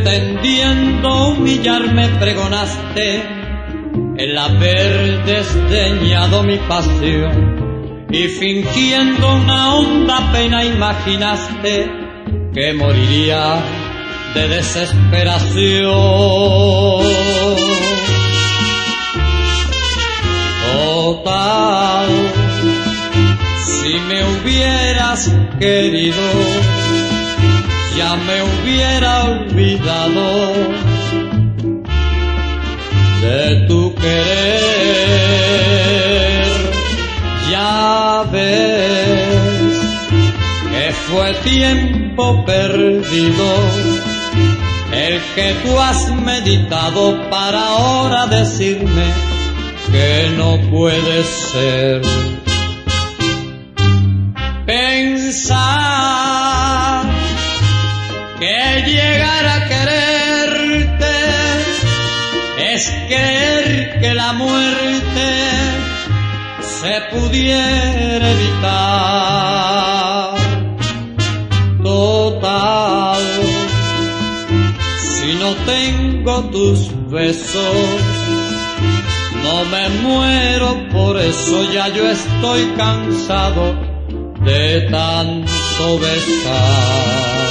pretendiendo humillarme pregonaste el haber desdeñado mi pasión, y fingiendo una honda pena imaginaste que moriría de desesperación. Total, si me hubieras querido, ya me hubiera olvidado de tu querer. Ya ves que fue tiempo perdido el que tú has meditado para ahora decirme que no puede ser. Pensar que llegar a quererte es creer que la muerte se pudiera evitar. Total, si no tengo tus besos, no me muero, por eso ya yo estoy cansado de tanto besar.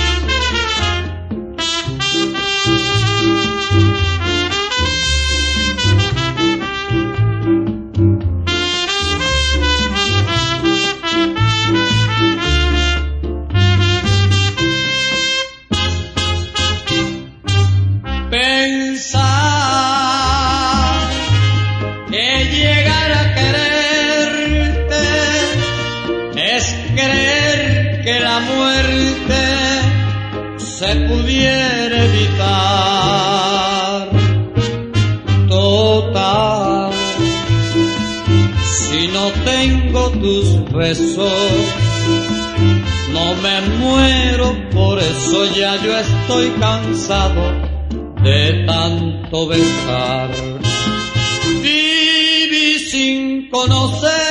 Pensar que llegar a quererte es creer que la muerte se pudiera evitar. Total, si no tengo tus besos, no me muero, por eso ya yo estoy cansado de tanto besar. Viví sin conocer